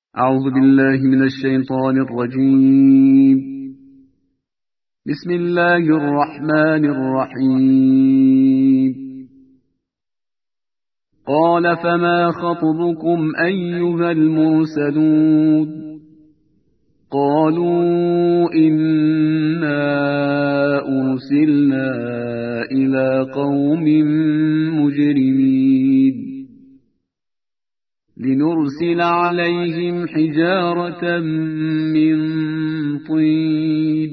أعوذ بالله من الشيطان الرجيم. بسم الله الرحمن الرحيم. قال فما خطبكم أيها المرسلون؟ قالوا إنا أرسلنا إلى قوم مجرمين لنرسل عليهم حجارة من طين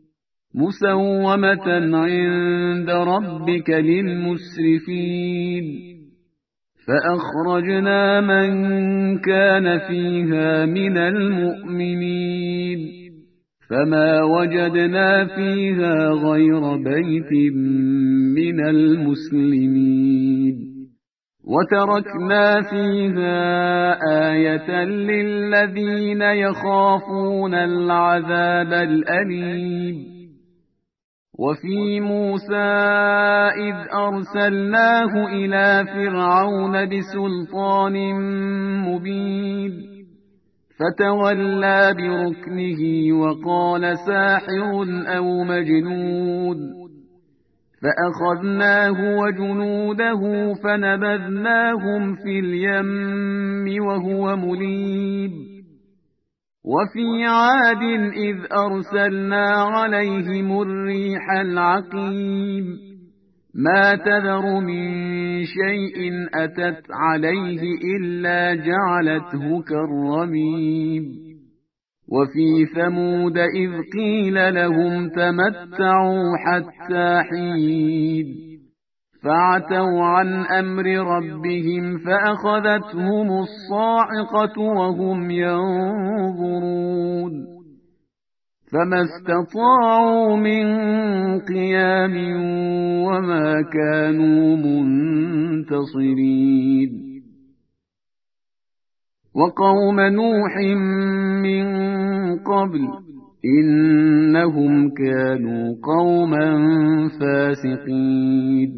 مسومة عند ربك للمسرفين فأخرجنا من كان فيها من المؤمنين فما وجدنا فيها غير بيت من المسلمين وتركنا فيها آية للذين يخافون العذاب الأليم. وفي موسى إذ أرسلناه إلى فرعون بسلطان مبين فتولى بركنه وقال ساحر أو مجنون فأخذناه وجنوده فنبذناهم في اليم وهو مليم. وفي عاد إذ أرسلنا عليهم الريح العقيم ما تذر من شيء أتت عليه إلا جعلته كالرميم. وفي ثمود إذ قيل لهم تمتعوا حتى حين فعتوا عن أمر ربهم فأخذتهم الصاعقة وهم ينظرون فما استطاعوا من قيام وما كانوا منتصرين. وقوم نوح من قبل إنهم كانوا قوما فاسقين.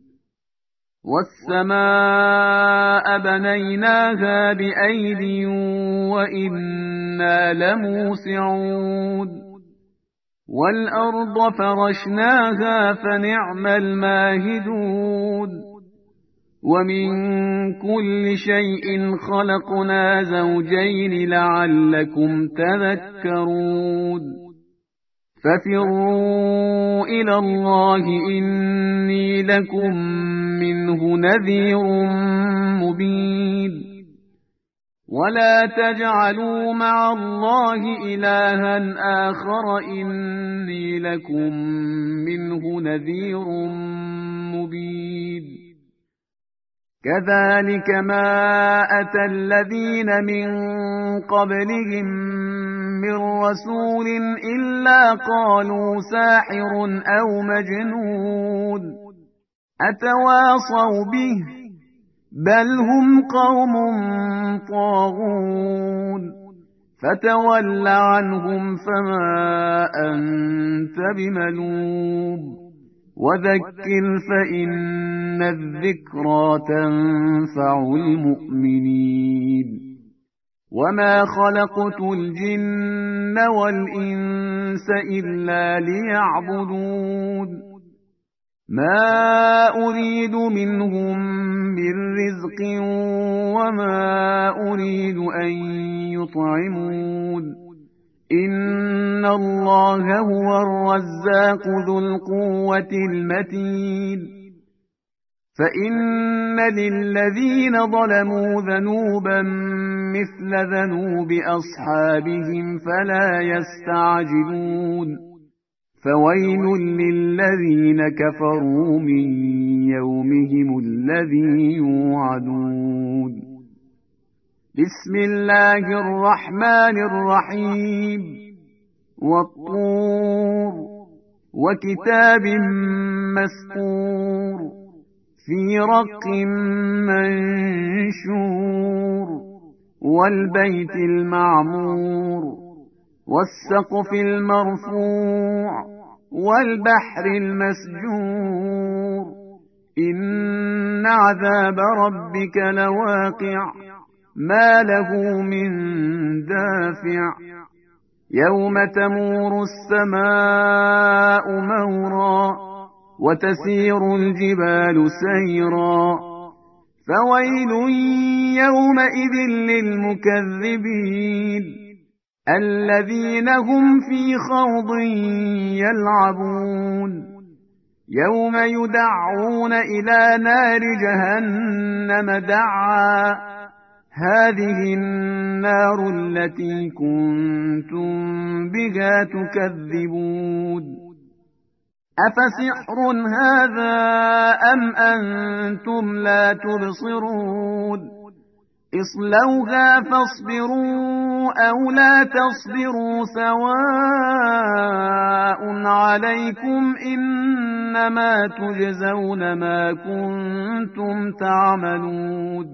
والسماء بنيناها بأيد وإنا لموسعون والأرض فرشناها فنعم الماهدون. ومن كل شيء خلقنا زوجين لعلكم تذكرون. ففروا إلى الله إني لكم منه نذير مبين. ولا تجعلوا مع الله إلها آخر إني لكم منه نذير مبين. كذلك ما أتى الذين من قبلهم من رسول إلا قالوا ساحر أو مجنون أتواصوا به بل هم قوم طاغون. فتول عنهم فما أنت بملوم وذكر فإن الذكرى تنفع المؤمنين. وما خلقت الجن والإنس إلا ليعبدون ما أريد منهم من رزق وما أريد أن يطعمون إن الله هو الرزاق ذو القوة المتين. فإن للذين ظلموا ذنوبا مثل ذنوب أصحابهم فلا يستعجلون فويل للذين كفروا من يومهم الذي يوعدون. بسم الله الرحمن الرحيم. والطور وكتاب مسطور في رق منشور والبيت المعمور والسقف المرفوع والبحر المسجور إن عذاب ربك لواقع ما له من دافع يوم تمور السماء مورا وتسير الجبال سيرا فويل يومئذ للمكذبين الذين هم في خوض يلعبون يوم يدعون إلى نار جهنم دعا هذه النار التي كنتم بها تكذبون أفسحر هذا أم أنتم لا تبصرون اصلوها فاصبروا أو لا تصبروا سواء عليكم إنما تجزون ما كنتم تعملون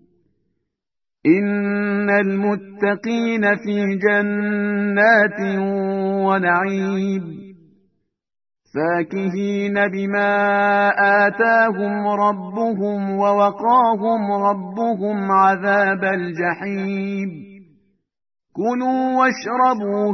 إن المتقين في جنات ونعيم فاكهين بما آتاهم ربهم ووقاهم ربهم عذاب الجحيم كلوا واشربوا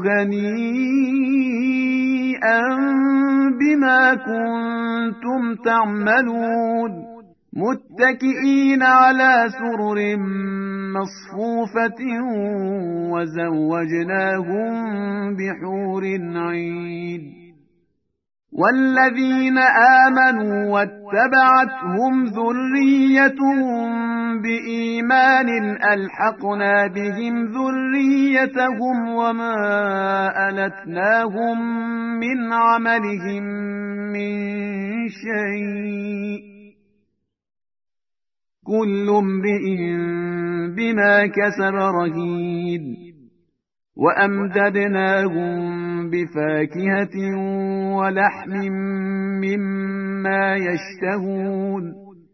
هنيئا بما كنتم تعملون متكئين على سرر مصفوفة وزوجناهم بحور عين والذين آمنوا واتبعتهم ذريتهم بإيمان ألحقنا بهم ذريتهم وما ألتناهم من عملهم من شيء كل امرئ بما كسب رهين وأمددناهم بفاكهة ولحم مما يشتهون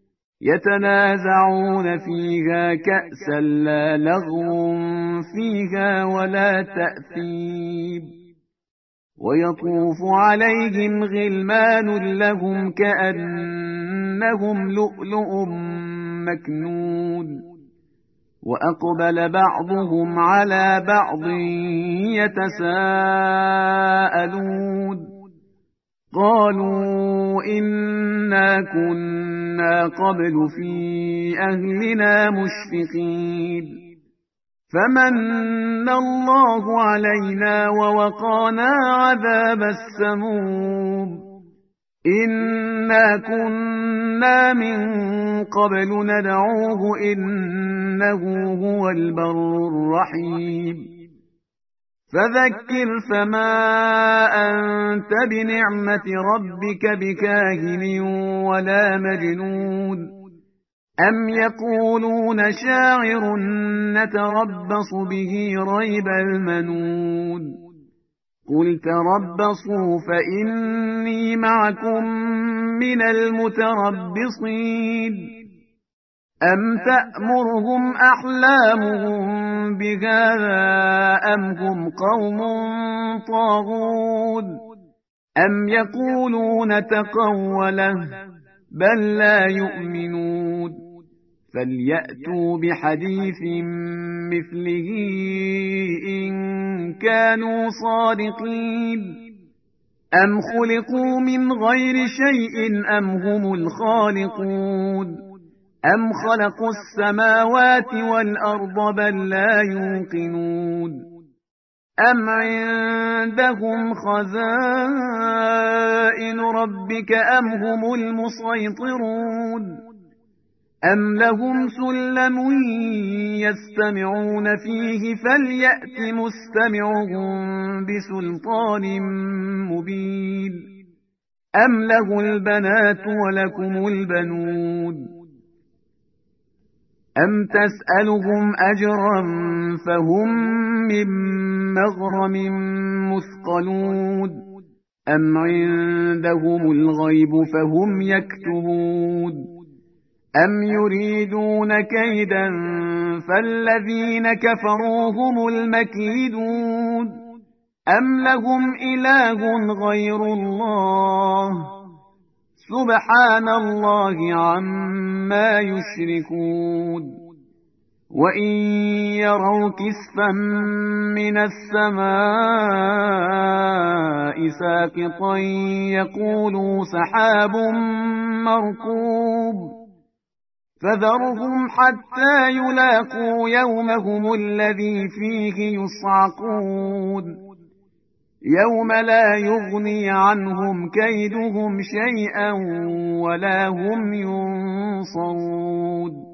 يتنازعون فيها كأسا لا لغو فيها ولا تأثيم ويطوف عليهم غلمان لهم كأنهم لؤلؤ مكنون وأقبل بعضهم على بعض يتساءلون قالوا إنا كنا قبل في أهلنا مشفقين فمن الله علينا ووقانا عذاب السموم إنا كنا من قبل ندعوه إنه هو البر الرحيم فذكر فما أنت بنعمة ربك بكاهن ولا مجنون أم يقولون شاعر نتربص به ريب المنون قل تربصوا فإني معكم من المتربصين أم تأمرهم أحلامهم بهذا أم هم قوم طاغون أم يقولون تقوله بل لا يؤمنون فليأتوا بحديث مثله إن كانوا صادقين أم خلقوا من غير شيء أم هم الخالقون أم خلقوا السماوات والأرض بل لا يوقنون أم عندهم خزائن ربك أم هم المسيطرون أم لهم سلم يستمعون فيه فليأت مستمعهم بسلطان مبين أم له البنات ولكم البنون أم تسألهم أجرا فهم من مغرم مثقلون أم عندهم الغيب فهم يكتبون أم يريدون كيدا فالذين كفروا هم المكيدون أم لهم إله غير الله سبحان الله عما يشركون وإن يروا كسفا من السماء ساقطا يقولوا سحاب مركوب فذرهم حتى يلاقوا يومهم الذي فيه يصعقون يوم لا يغني عنهم كيدهم شيئا ولا هم ينصرون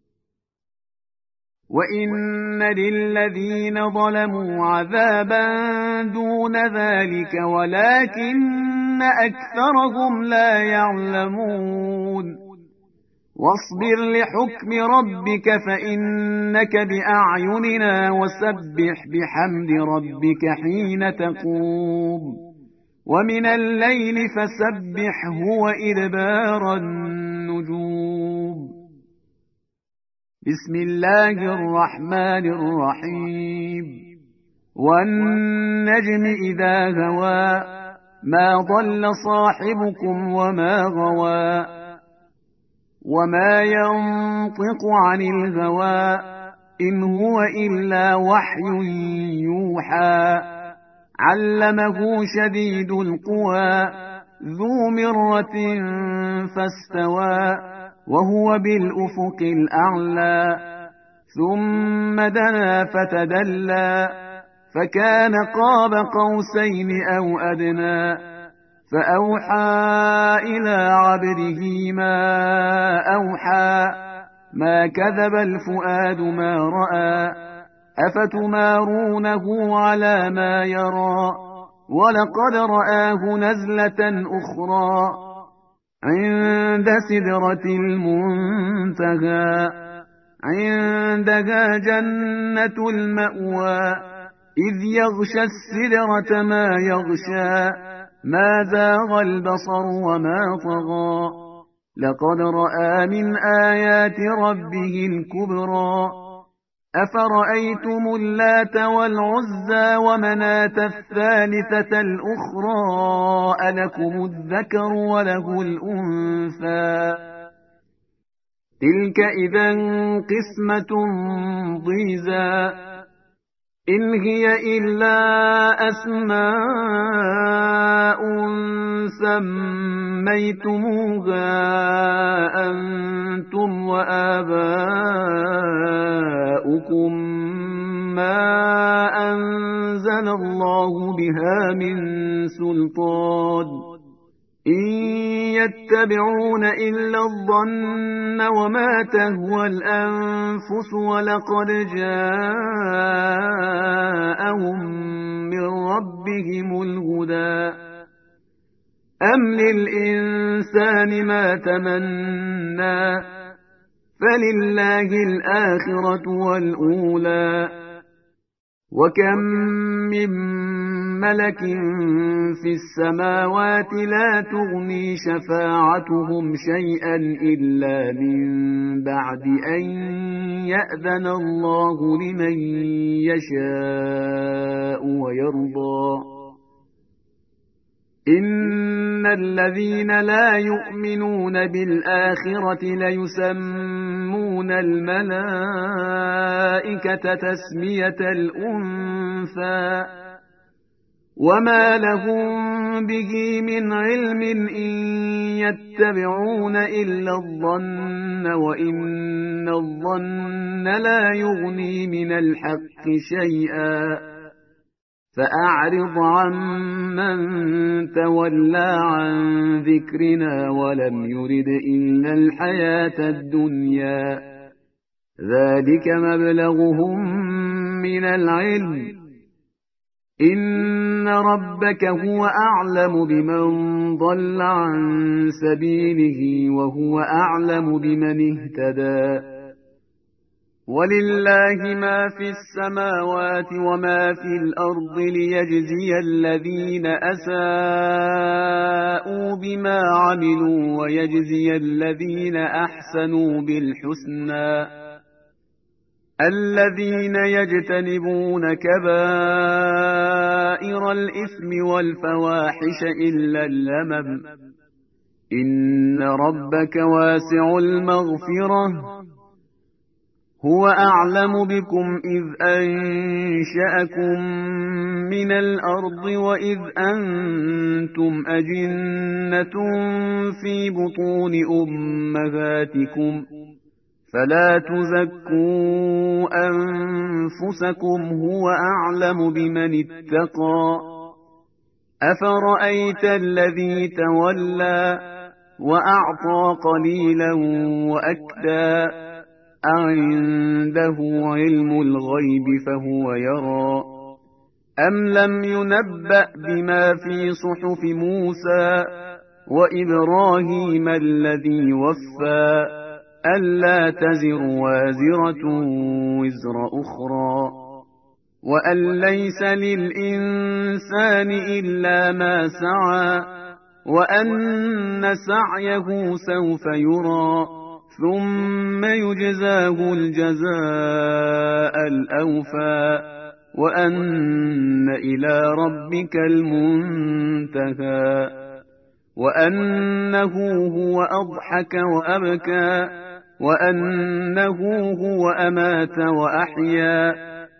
وإن للذين ظلموا عذابا دون ذلك ولكن أكثرهم لا يعلمون واصبر لحكم ربك فإنك بأعيننا وسبح بحمد ربك حين تقوم ومن الليل فسبحه وإدبار النجوم بسم الله الرحمن الرحيم والنجم إذا هوى ما ضل صاحبكم وما غوى وما ينطق عن الهوى إن هو إلا وحي يوحى علمه شديد القوى ذو مرة فاستوى وهو بالأفق الأعلى ثم دنا فتدلى فكان قاب قوسين أو أدنى فأوحى إلى عبده ما أوحى ما كذب الفؤاد ما رأى أفتمارونه على ما يرى ولقد رآه نزلة أخرى عند سدرة المنتهى عندها جنة المأوى إذ يغشى السدرة ما يغشى ما زاغ البصر وما طغى لقد رأى من آيات ربه الكبرى أفرأيتم اللات والعزى ومناة الثالثة الأخرى ألكم الذكر وله الأنثى تلك إذا قسمة ضيزى إن هي إلا أسماء سميتموها أنتم وآباؤكم ما أنزل الله بها من سلطان إن يتبعون إلا الظن وما تهوى الأنفس ولقد جاءهم من ربهم الهدى أم للإنسان ما تمنى فلله الآخرة والأولى وكم من ملك في السماوات لا تغني شفاعتهم شيئا إلا من بعد أن يأذن الله لمن يشاء ويرضى إن الذين لا يؤمنون بالآخرة ليسمون الملائكة تسمية الأنثى وما لهم به من علم إن يتبعون إلا الظن وإن الظن لا يغني من الحق شيئا فأعرض عمن تولى عن ذكرنا ولم يرد إلا الحياة الدنيا ذلك مبلغهم من العلم إن ربك هو أعلم بمن ضل عن سبيله وهو أعلم بمن اهتدى ولله ما في السماوات وما في الأرض ليجزي الذين أساءوا بما عملوا ويجزي الذين أحسنوا بالحسنى الذين يجتنبون كبائر الإثم والفواحش إلا اللمم إن ربك واسع المغفرة هو أعلم بكم إذ أنشأكم من الأرض وإذ أنتم أجنة في بطون أمهاتكم فلا تزكوا أنفسكم هو أعلم بمن اتقى أفرأيت الذي تولى وأعطى قليلا وأكدى أعنده علم الغيب فهو يرى أم لم ينبأ بما في صحف موسى وإبراهيم الذي وفى ألا تزر وازرة وزر أخرى وأن ليس للإنسان إلا ما سعى وأن سعيه سوف يرى ثم يجزاه الجزاء الأوفى وأن إلى ربك المنتهى وأنه هو أضحك وأبكى وأنه هو أمات وأحيا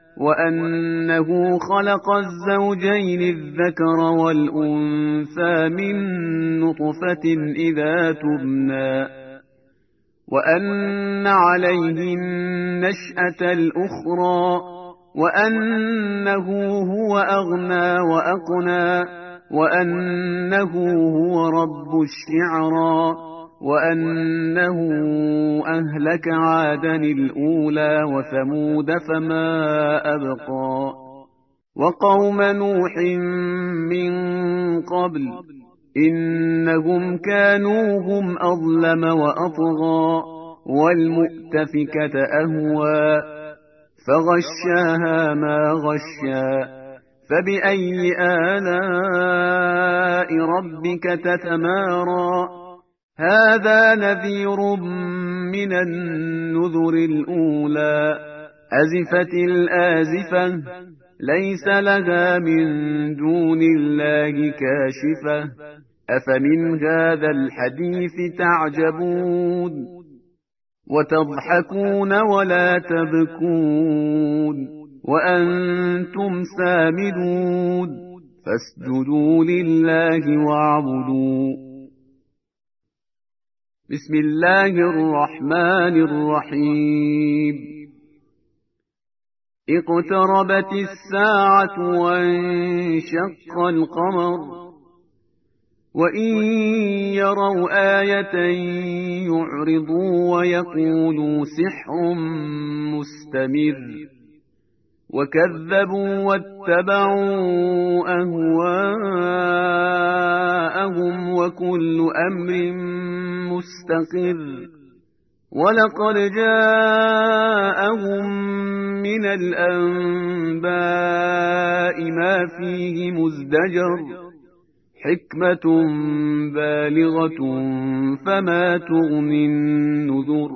وأنه خلق الزوجين الذكر والأنثى من نطفة إذا تبنى وأن عليه النشأة الأخرى وأنه هو أغنى وأقنى وأنه هو رب الشعرى وأنه أهلك عادا الأولى وثمود فما أبقى وقوم نوح من قبل إنهم كانوا هم أظلم وأطغى والمؤتفكة أهوى فغشاها ما غشا فبأي آلاء ربك تتمارى هذا نذير من النذر الأولى أزفت الآزفة ليس لها من دون الله كاشفة أفمن هذا الحديث تعجبون وتضحكون ولا تبكون وأنتم سامدون فاسجدوا لله واعبدوا بسم الله الرحمن الرحيم اقتربت الساعة وانشق القمر وإن يروا آية يعرضوا ويقولوا سحر مستمر وكذبوا واتبعوا أهواءهم وكل أمر مستقر ولقد جاءهم من الأنباء ما فيه مزدجر حكمة بالغة فما تغني النذر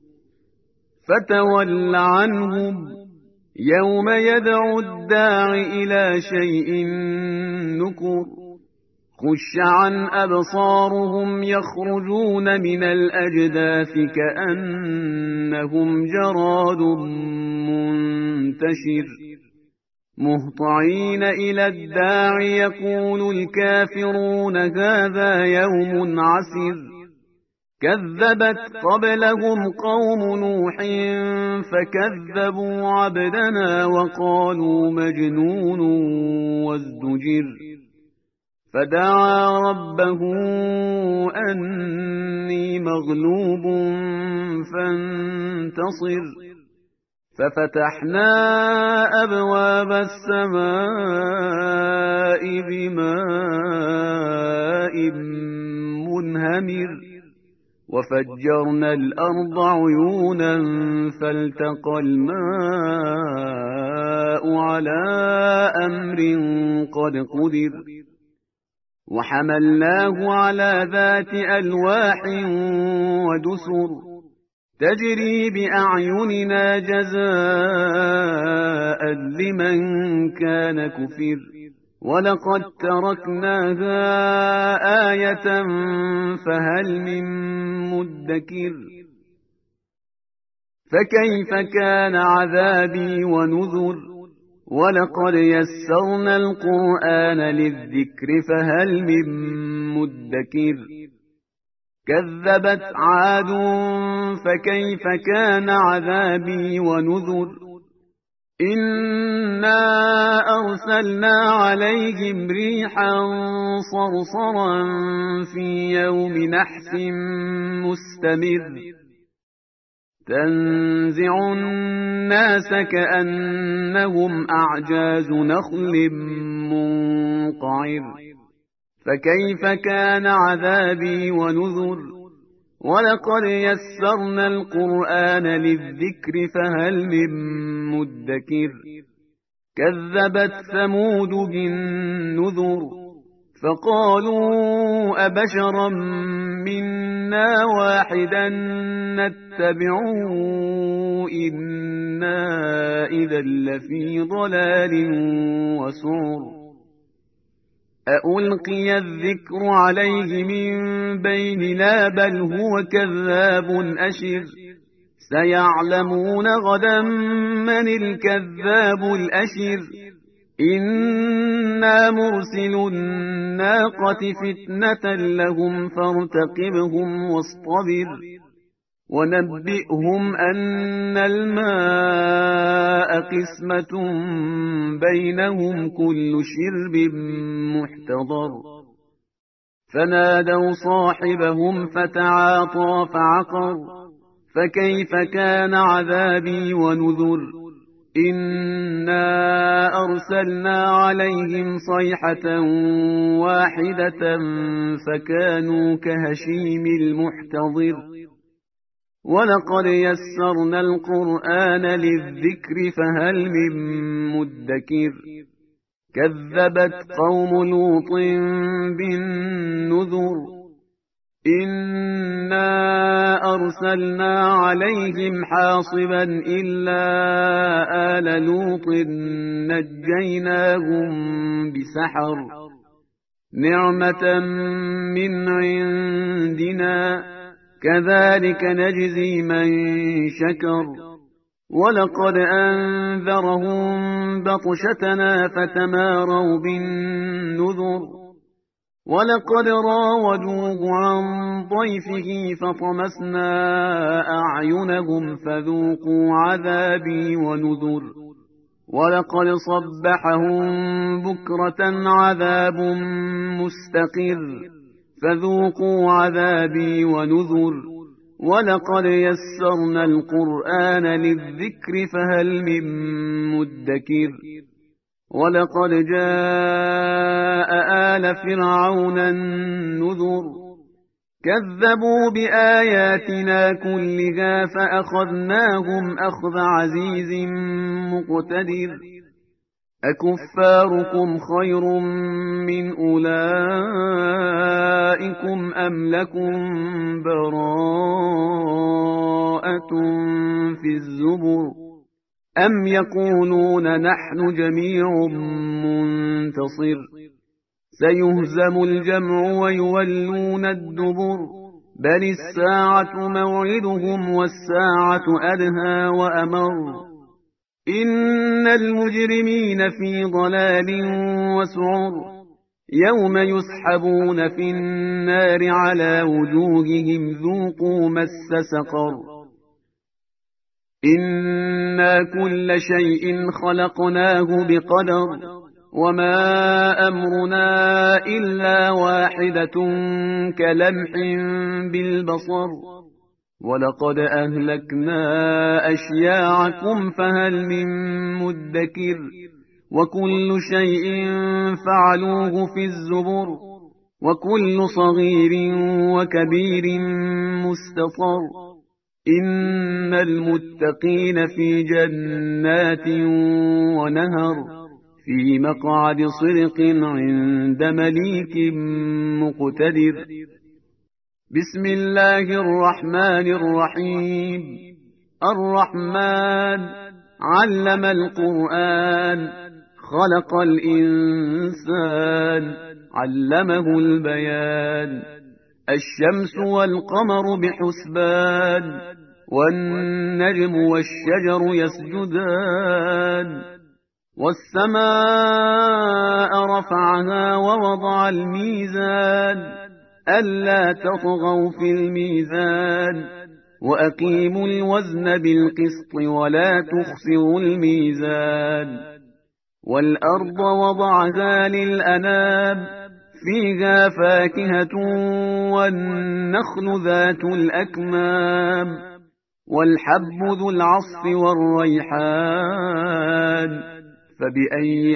فتول عنهم يوم يدعو الداع إلى شيء نكر خش عن أبصارهم يخرجون من الأجداث كأنهم جراد منتشر مهطعين إلى الداع يقول الكافرون هذا يوم عسر كذبت قبلهم قوم نوح فكذبوا عبدنا وقالوا مجنون وازدجر فدعا ربه أني مغلوب فانتصر ففتحنا أبواب السماء بماء منهمر وفجرنا الأرض عيونا فالتقى الماء على أمر قد قدر وحملناه على ذات ألواح ودسر تجري بأعيننا جزاء لمن كان كفر ولقد تركناها آية فهل من مدكر فكيف كان عذابي ونذر ولقد يسرنا القرآن للذكر فهل من مدكر كذبت عاد فكيف كان عذابي ونذر إنا أرسلنا عليهم ريحا صرصرا في يوم نحس مستمر تنزع الناس كأنهم أعجاز نخل منقعر فكيف كان عذابي ونذر ولقد يسرنا القرآن للذكر فهل من مدكر كذبت ثمود بالنذر فقالوا أبشرا منا واحدا نتبعه إنا إذا لفي ضلال وسعر أألقي الذكر عليه من بيننا بل هو كذاب أشر سيعلمون غدا من الكذاب الأشر إنا مرسل الناقة فتنة لهم فارتقبهم واصطبر ونبئهم أن الماء قسمة بينهم كل شرب محتضر فنادوا صاحبهم فتعاطى فعقر فكيف كان عذابي ونذر إنا أرسلنا عليهم صيحة واحدة فكانوا كهشيم المحتضر ولقد يسرنا القرآن للذكر فهل من مدكر كذبت قوم لوط بالنذر إنا أرسلنا عليهم حاصبا إلا آل لوط نجيناهم بسحر نعمة من عندنا كذلك نجزي من شكر ولقد أنذرهم بطشتنا فتماروا بالنذر ولقد راودوه عن ضيفه فطمسنا أعينهم فذوقوا عذابي ونذر ولقد صبحهم بكرة عذاب مستقر فذوقوا عذابي ونذر ولقد يسرنا القرآن للذكر فهل من مدكر ولقد جاء آل فرعون النذر كذبوا بآياتنا كلها فأخذناهم أخذ عزيز مقتدر أكفاركم خير من أولئكم أم لكم براءة في الزبر أم يقولون نحن جميع منتصر سيهزم الجمع ويولون الدبر بل الساعة موعدهم والساعة أدهى وأمر إن المجرمين في ضلال وسعر يوم يسحبون في النار على وجوههم ذوقوا مس سقر إنا كل شيء خلقناه بقدر وما أمرنا إلا واحدة كلمح بالبصر ولقد أهلكنا أشياعكم فهل من مدكر وكل شيء فعلوه في الزبر وكل صغير وكبير مستطر إن المتقين في جنات ونهر في مقعد صدق عند مليك مقتدر بسم الله الرحمن الرحيم الرحمن علم القرآن خلق الإنسان علمه البيان الشمس والقمر بحسبان والنجم والشجر يسجدان والسماء رفعها ووضع الميزان ألا تطغوا في الميزان وأقيموا الوزن بالقسط ولا تخسروا الميزان والأرض وضعها للأنام فيها فاكهة والنخل ذات الأكمام والحب ذو العصف والريحان فبأي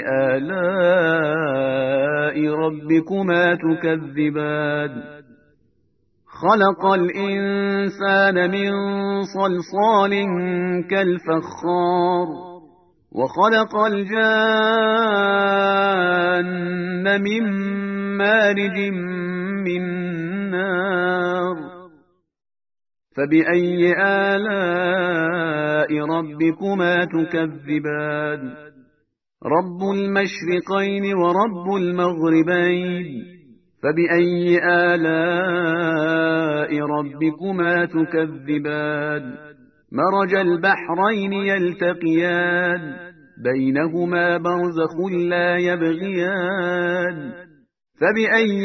آلاء ربكما تكذبان خلق الإنسان من صلصال كالفخار وخلق الجان من مارج من نار فبأي آلاء ربكما تكذبان رب المشرقين ورب المغربين فبأي آلاء ربكما تكذبان مرج البحرين يلتقيان بينهما برزخ لا يبغيان فبأي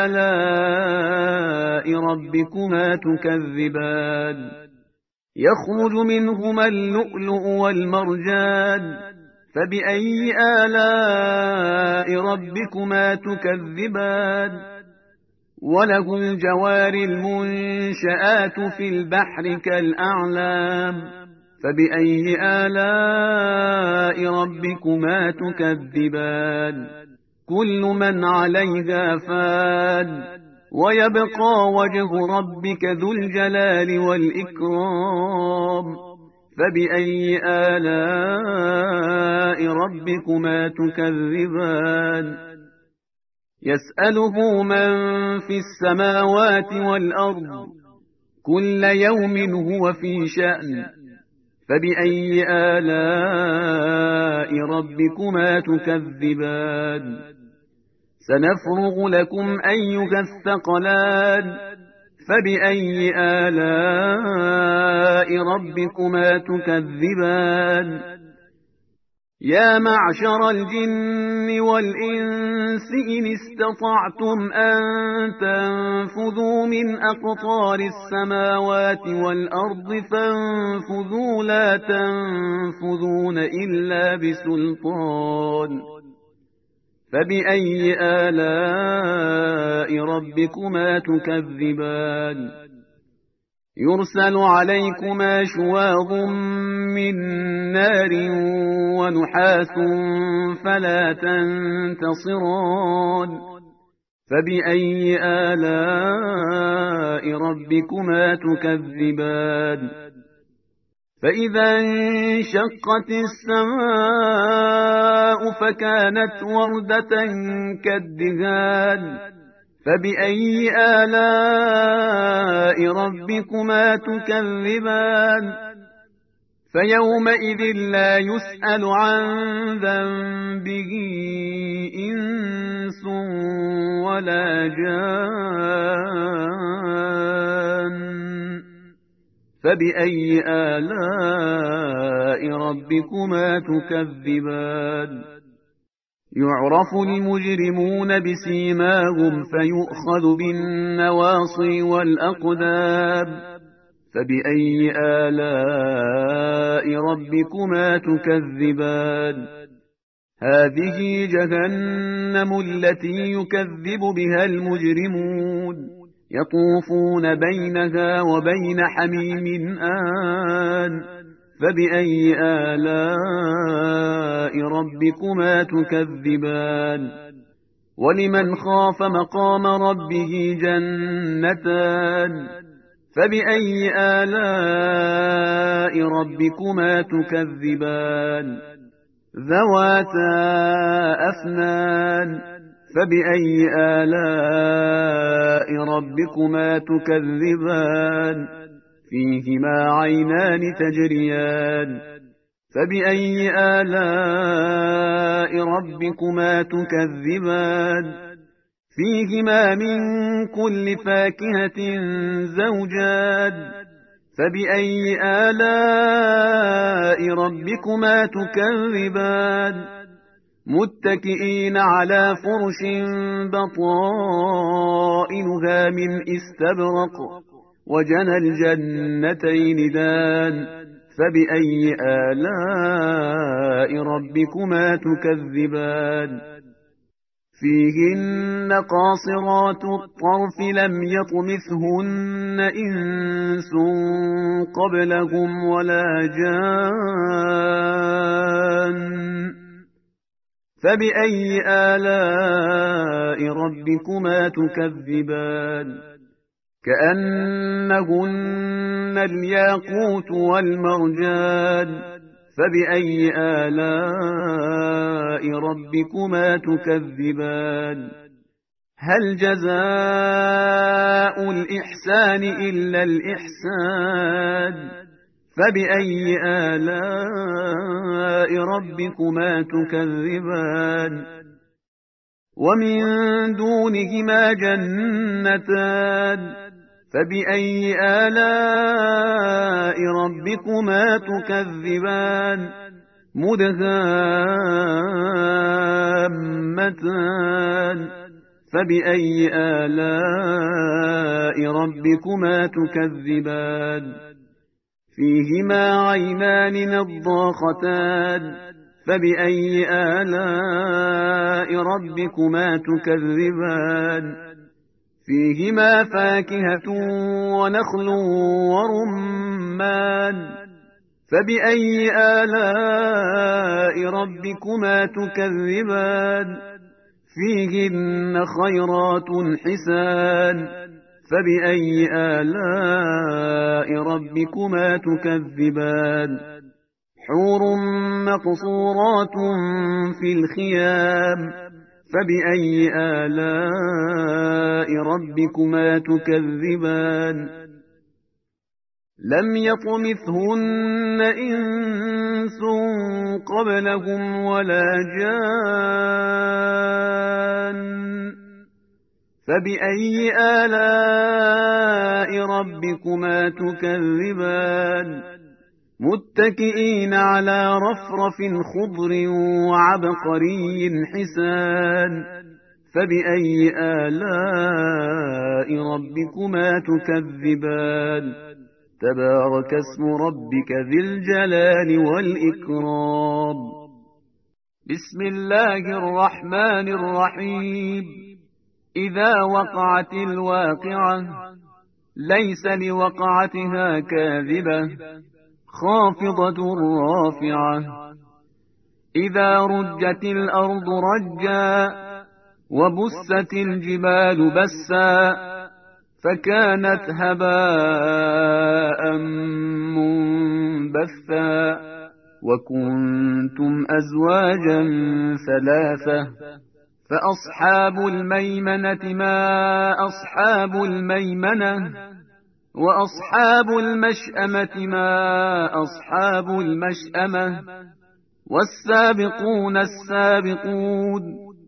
آلاء ربكما تكذبان يخرج منهما اللؤلؤ والمرجان فبأي آلاء ربكما تكذبان وله الجوار المنشآت في البحر كالأعلام فبأي آلاء ربكما تكذبان كل من عليها فان ويبقى وجه ربك ذو الجلال والإكرام فبأي آلاء ربكما تكذبان يسأله من في السماوات والأرض كل يوم هو في شأن فبأي آلاء ربكما تكذبان سنفرغ لكم أيها الثقلان فبأي آلاء ربكما تكذبان يا معشر الجن والإنس إن استطعتم أن تنفذوا من أقطار السماوات والأرض فانفذوا لا تنفذون إلا بسلطان فبأي آلاء ربكما تكذبان يرسل عليكما شواظ من نار ونحاس فلا تنتصران فبأي آلاء ربكما تكذبان فإذا انشقت السماء فكانت وردة كالدهان فبأي آلاء ربكما تكذبان فيومئذ لا يسأل عن ذنبه إنس ولا جان فبأي آلاء ربكما تكذبان يعرف المجرمون بسيماهم فيؤخذ بالنواصي والأقدام فبأي آلاء ربكما تكذبان هذه جهنم التي يكذب بها المجرمون يطوفون بينها وبين حميم آن فبأي آلاء ربكما تكذبان ولمن خاف مقام ربه جنتان فبأي آلاء ربكما تكذبان ذواتا أفنان فبأي آلاء ربكما تكذبان فيهما عينان تجريان فبأي آلاء ربكما تكذبان فيهما من كل فاكهة زوجان فبأي آلاء ربكما تكذبان متكئين على فرش بطائنها من استبرق وجنى الجنتين دان فبأي آلاء ربكما تكذبان فيهن قاصرات الطرف لم يطمثهن إنس قبلهم ولا جان فبأي آلاء ربكما تكذبان كأنهن الياقوت والمرجان فبأي آلاء ربكما تكذبان هل جزاء الإحسان إلا الإحسان فبأي آلاء ربكما تكذبان ومن دونهما جنتان فبأي آلاء ربكما تكذبان مدهامتان فبأي آلاء ربكما تكذبان فيهما عينان نضاختان فبأي آلاء ربكما تكذبان فيهما فاكهة ونخل ورمان فبأي آلاء ربكما تكذبان فيهن خيرات حسان فبأي آلاء ربكما تكذبان حور مقصورات في الخيام فبأي آلاء ربكما تكذبان لم يطمثهن إنس قبلهم ولا جان فبأي آلاء ربكما تكذبان متكئين على رفرف خضر وعبقري حسان فبأي آلاء ربكما تكذبان تبارك اسم ربك ذي الجلال والإكرام بسم الله الرحمن الرحيم إذا وقعت الواقعة ليس لوقعتها كاذبة خافضة رافعة إذا رجت الأرض رجا وبست الجبال بسا فكانت هباء منبثا وكنتم أزواجا ثلاثة فأصحاب الميمنة ما أصحاب الميمنة وأصحاب المشأمة ما أصحاب المشأمة والسابقون السابقون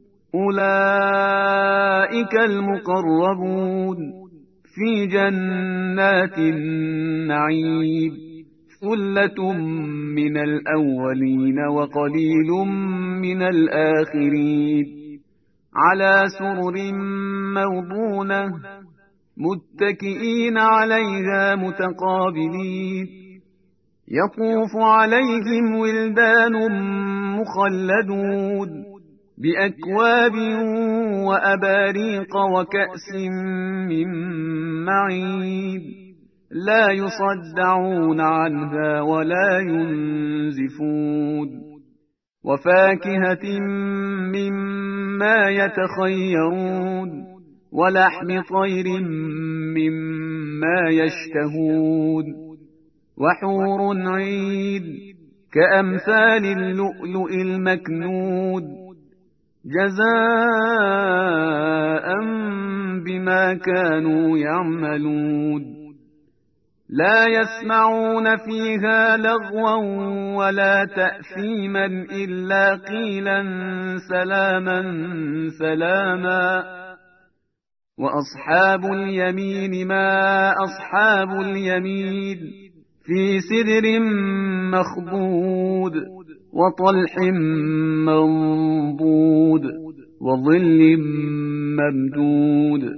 أولئك المقربون في جنات النعيم ثلة من الأولين وقليل من الآخرين على سرر موضونة متكئين عليها متقابلين يطوف عليهم ولدان مخلدون بأكواب وأباريق وكأس من معين لا يصدعون عنها ولا ينزفون وفاكهة مما يتخيرون ولحم طير مما يشتهون وحور عين كأمثال اللؤلؤ المكنون جزاء بما كانوا يعملون لا يسمعون فيها لغوا ولا تأثيما إلا قيلا سلاما سلاما وأصحاب اليمين ما أصحاب اليمين في سدر مخضود وطلح منضود وظل ممدود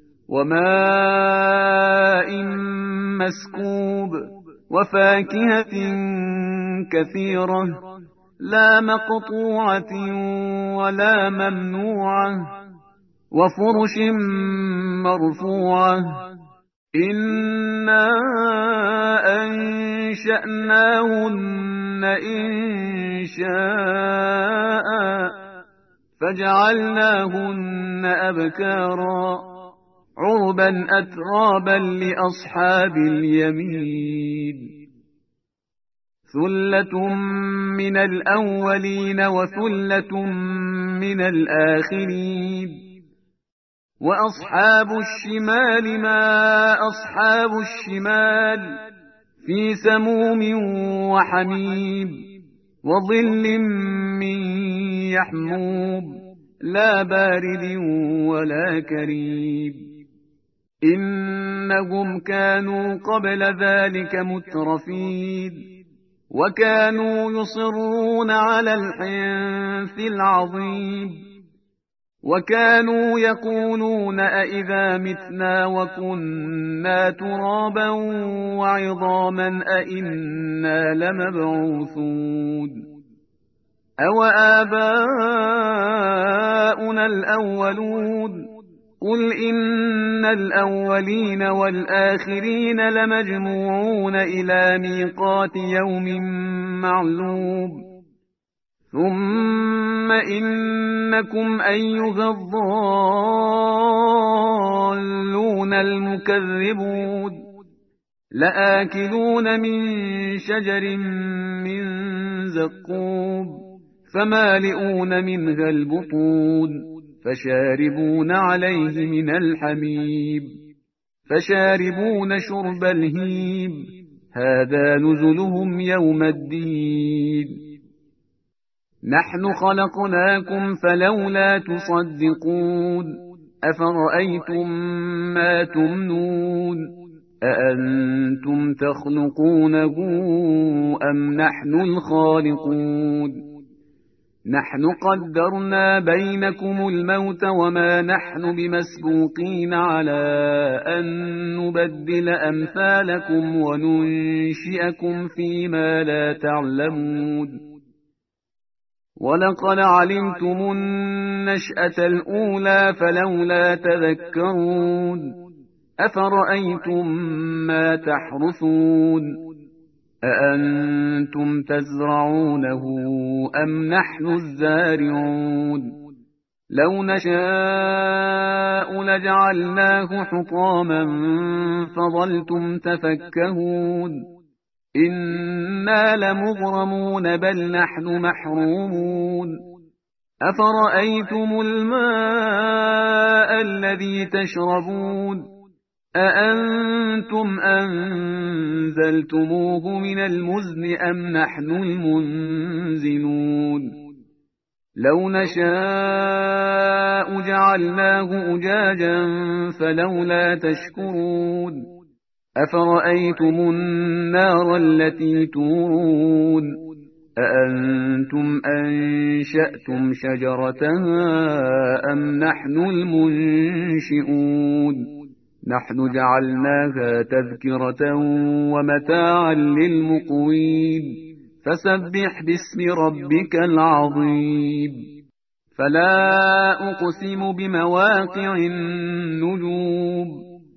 وماء مسكوب وفاكهة كثيرة لا مقطوعة ولا ممنوعة وفرش مرفوعة إنا أنشأناهن إنشاء فجعلناهن أبكارا عربا أترابا لأصحاب اليمين ثلة من الأولين وثلة من الآخرين وأصحاب الشمال ما أصحاب الشمال في سموم وحميم وظل من يحموم لا بارد ولا كريم إنهم كانوا قبل ذلك مترفين وكانوا يصرون على الحنث العظيم وكانوا يقولون أئذا متنا وكنا ترابا وعظاما أئنا لمبعوثون أوآباؤنا الأولون قل إن الأولين والآخرين لمجموعون إلى ميقات يوم معلوم ثم إنكم أيها الضالون المكذبون لآكلون من شجر من زقوم فمالئون منها البطون فشاربون عليه من الحميم فشاربون شرب الهيم هذا نزلهم يوم الدين نحن خلقناكم فلولا تصدقون أفرأيتم ما تمنون أأنتم تخلقونه أم نحن الخالقون نحن قدرنا بينكم الموت وما نحن بمسبوقين على أن نبدل أمثالكم وننشئكم فيما لا تعلمون ولقد علمتم النشأة الأولى فلولا تذكرون أفرأيتم ما تحرثون أأنتم تزرعونه أم نحن الزارعون لو نشاء لجعلناه حطاما فظلتم تفكهون إنا لمغرمون بل نحن محرومون أفرأيتم الماء الذي تشربون أأنتم أنزلتموه من المزن أم نحن المنزلون لو نشاء جعلناه أجاجا فلولا تشكرون أفرأيتم النار التي تورون أأنتم أنشأتم شجرتها أم نحن المنشئون نحن جعلناها تذكرة ومتاعا للمقوين فسبح باسم ربك العظيم فلا أقسم بمواقع النجوم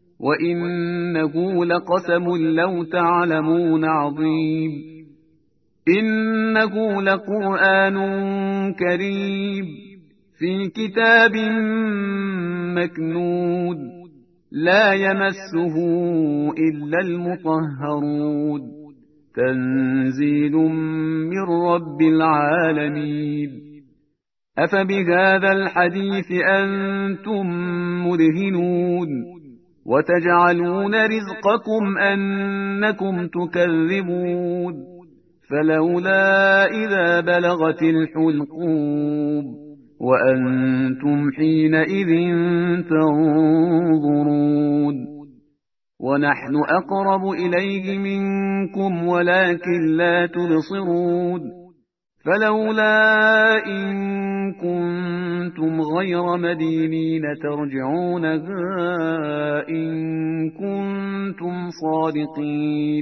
وإنه لقسم لو تعلمون عظيم إنه لقرآن كريم في كتاب مكنون لا يمسه إلا المطهرون تنزيل من رب العالمين أفبهذا الحديث أنتم مدهنون وتجعلون رزقكم أنكم تكذبون فلولا إذا بلغت الحلقوم وأنتم حينئذ تنظرون ونحن أقرب إليه منكم ولكن لا تبصرون فلولا إن كنتم غير مدينين ترجعونها إن كنتم صادقين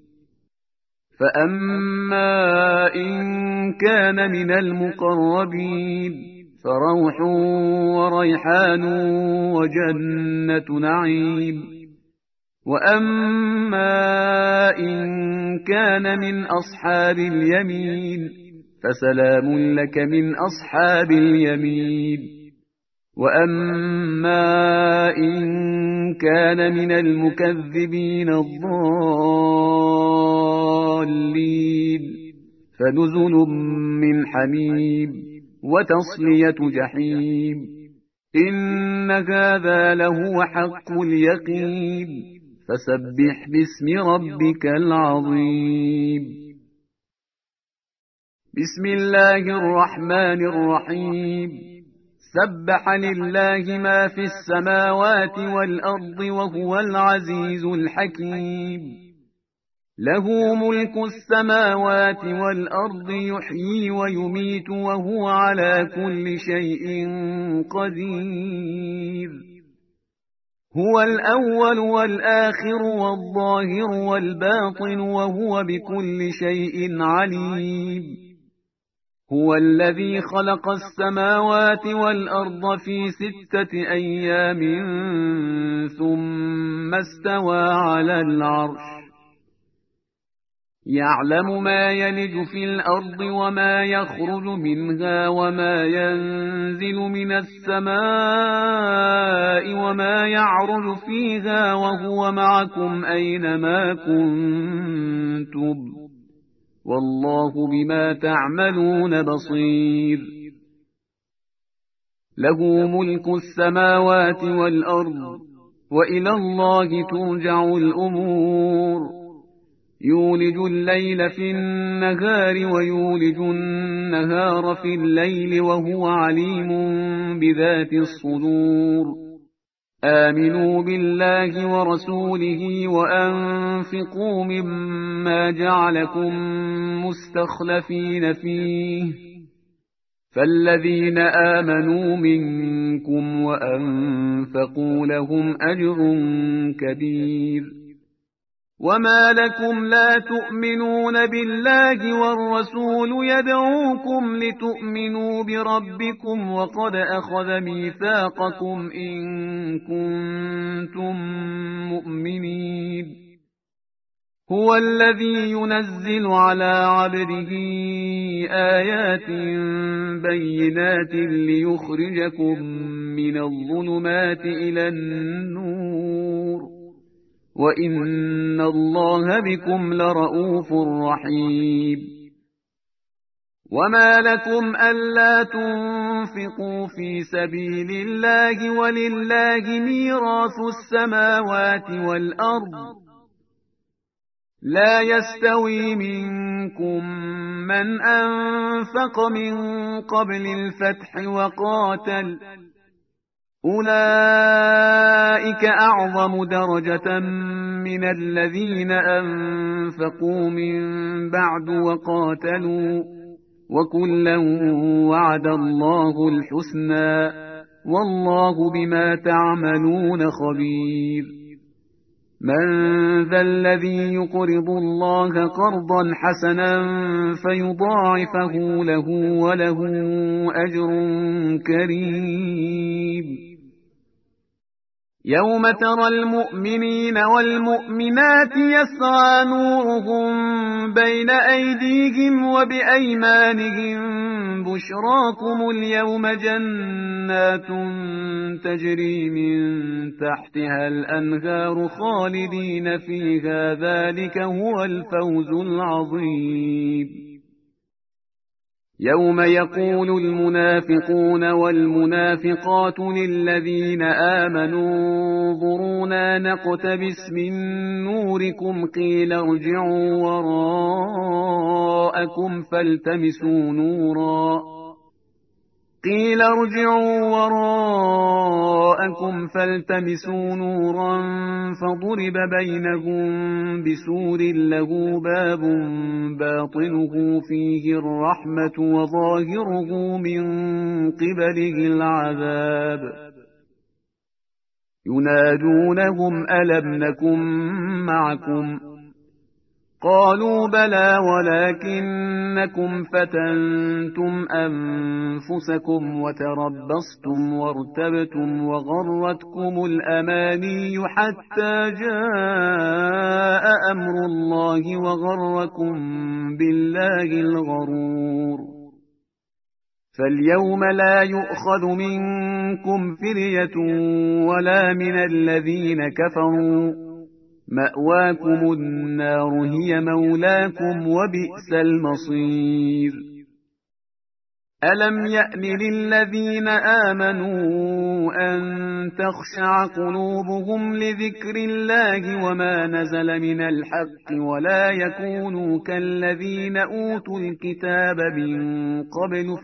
فأما إن كان من المقربين فروح وريحان وجنة نعيم وأما إن كان من أصحاب اليمين فسلام لك من أصحاب اليمين وأما إن كان من المكذبين الضالين فنزل من حميم وتصلية جحيم إن هذا لهو حق اليقين فسبح باسم ربك العظيم بسم الله الرحمن الرحيم سبح لله ما في السماوات والأرض وهو العزيز الحكيم له ملك السماوات والأرض يحيي ويميت وهو على كل شيء قدير هو الأول والآخر والظاهر والباطن وهو بكل شيء عليم هو الذي خلق السماوات والأرض في 6 أيام ثم استوى على العرش يعلم ما يلج في الأرض وما يخرج منها وما ينزل من السماء وما يعرج فيها وهو معكم أينما كنتم والله بما تعملون بصير له ملك السماوات والأرض وإلى الله ترجع الأمور يولج الليل في النهار ويولج النهار في الليل وهو عليم بذات الصدور آمنوا بالله ورسوله وأنفقوا مما جعلكم مستخلفين فيه فالذين آمنوا منكم وأنفقوا لهم أجر كبير وما لكم لا تؤمنون بالله والرسول يدعوكم لتؤمنوا بربكم وقد أخذ ميثاقكم إن كنتم مؤمنين هو الذي ينزل على عبده آيات بينات ليخرجكم من الظلمات إلى النور وإن الله بكم لرؤوف رحيم وما لكم ألا تنفقوا في سبيل الله ولله ميراث السماوات والأرض لا يستوي منكم من أنفق من قبل الفتح وقاتل أولئك أعظم درجة من الذين أنفقوا من بعد وقاتلوا وكلا وعد الله الحسنى والله بما تعملون خبير من ذا الذي يقرض الله قرضا حسنا فيضاعفه له وله أجر كريم يوم ترى المؤمنين والمؤمنات يسعى نورهم بين أيديهم وبأيمانهم بشراكم اليوم جنات تجري من تحتها الأنهار خالدين فيها ذلك هو الفوز العظيم يوم يقول المنافقون والمنافقات للذين آمنوا انظرونا نقتبس من نوركم قيل ارجعوا وراءكم فالتمسوا نورا قيل ارجعوا وراءكم فالتمسوا نورا فضرب بينهم بسور له باب باطنه فيه الرحمة وظاهره من قبله العذاب ينادونهم ألم نكن معكم قالوا بلى ولكنكم فتنتم أنفسكم وتربصتم وارتبتم وغرتكم الأماني حتى جاء أمر الله وغركم بالله الغرور فاليوم لا يؤخذ منكم فرية ولا من الذين كفروا مأواكم النار هي مولاكم وبئس المصير ألم يأن للذين آمنوا أن تخشع قلوبهم لذكر الله وما نزل من الحق ولا يكونوا كالذين أوتوا الكتاب من قبل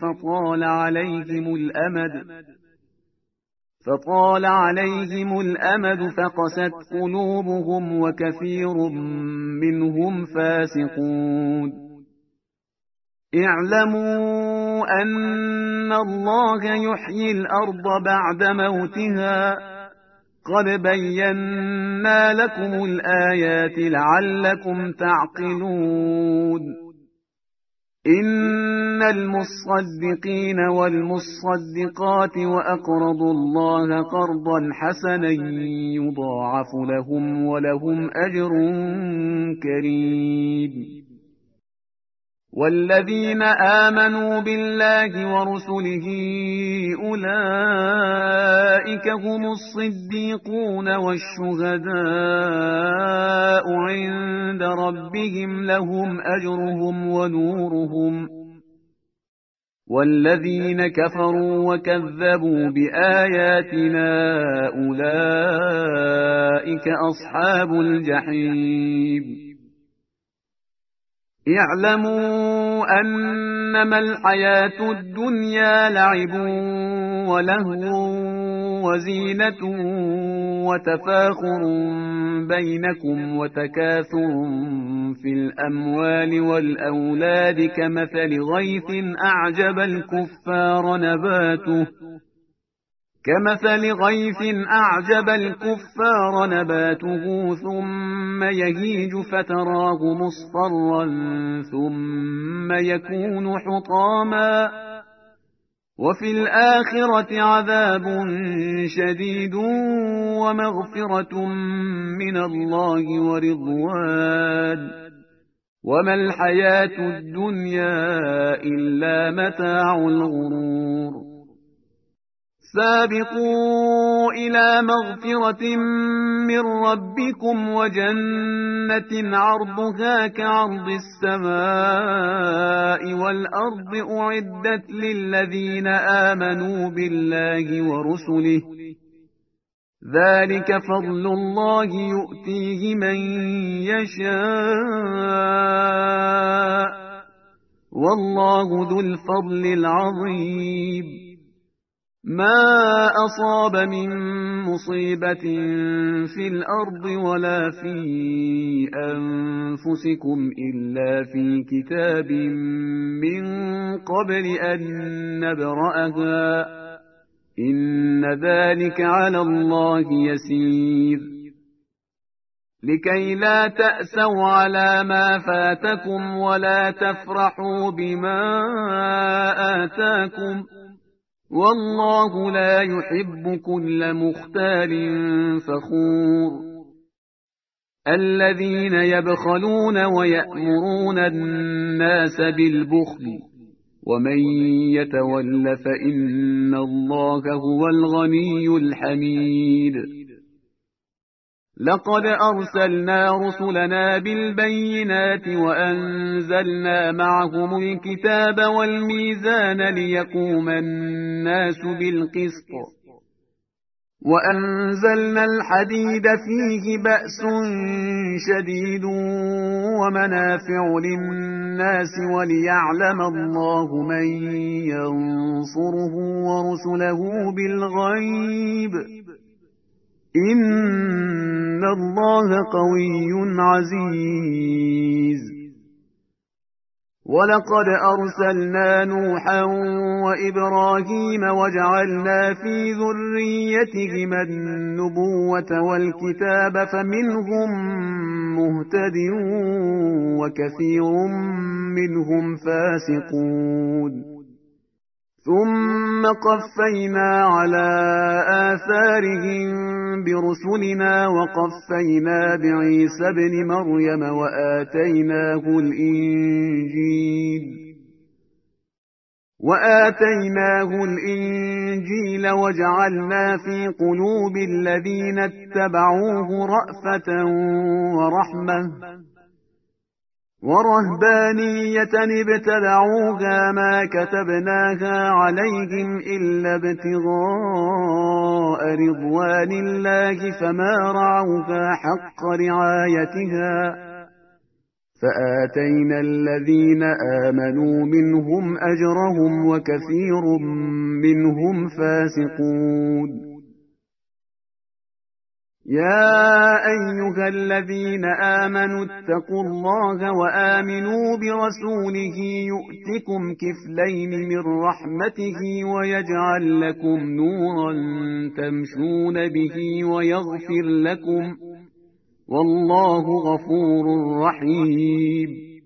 فطال عليهم الأمد فقست قلوبهم وكثير منهم فاسقون اعلموا أن الله يحيي الأرض بعد موتها قد بينا لكم الآيات لعلكم تعقلون إن المصدقين والمصدقات وأقرضوا الله قرضا حسنا يضاعف لهم ولهم أجر كريم والذين آمنوا بالله ورسله أولئك هم الصديقون والشهداء عند ربهم لهم أجرهم ونورهم والذين كفروا وكذبوا بآياتنا أولئك أصحاب الجحيم اعلموا أنما الحياة الدنيا لعب ولهو وزينة وتفاخر بينكم وتكاثر في الأموال والأولاد كمثل غيث أعجب الكفار نباته ثم يهيج فتراه مصفرا ثم يكون حطاما وفي الآخرة عذاب شديد ومغفرة من الله ورضوان وما الحياة الدنيا إلا متاع الغرور سابقوا إلى مغفرة من ربكم وجنة عرضها كعرض السماء والأرض أعدت للذين آمنوا بالله ورسله ذلك فضل الله يؤتيه من يشاء والله ذو الفضل العظيم ما أصاب من مصيبة في الأرض ولا في أنفسكم إلا في كتاب من قبل أن نبرأها إن ذلك على الله يسير لكي لا تأسوا على ما فاتكم ولا تفرحوا بما آتاكم والله لا يحب كل مختال فخور الذين يبخلون ويأمرون الناس بالبخل ومن يتول فإن الله هو الغني الحميد لقد أرسلنا رسلنا بالبينات وأنزلنا معهم الكتاب والميزان ليقوم الناس بالقسط وأنزلنا الحديد فيه بأس شديد ومنافع للناس وليعلم الله من ينصره ورسله بالغيب إن الله قوي عزيز. ولقد أرسلنا نوحا وإبراهيم وجعلنا في ذريتهما النبوة والكتاب فمنهم مهتد وكثير منهم فاسقون. ثم قفينا على آثارهم برسلنا وقفينا بعيسى ابن مريم وآتيناه الإنجيل وجعلنا في قلوب الذين اتبعوه رأفة ورحمة ورهبانية ابتدعوها ما كتبناها عليهم إلا ابتغاء رضوان الله فما رعوها حق رعايتها فآتينا الذين آمنوا منهم أجرهم وكثير منهم فاسقون. يا أيها الذين آمنوا اتقوا الله وآمنوا برسوله يؤتكم كفلين من رحمته ويجعل لكم نورا تمشون به ويغفر لكم والله غفور رحيم.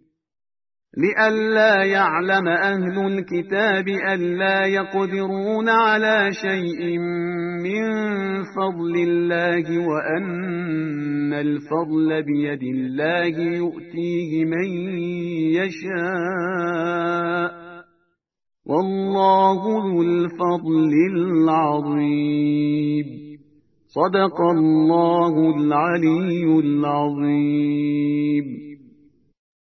لئلا يعلم أهل الكتاب ألا يقدرون على شيء من فضل الله وأن الفضل بيد الله يؤتيه من يشاء والله ذو الفضل العظيم. صدق الله العلي العظيم.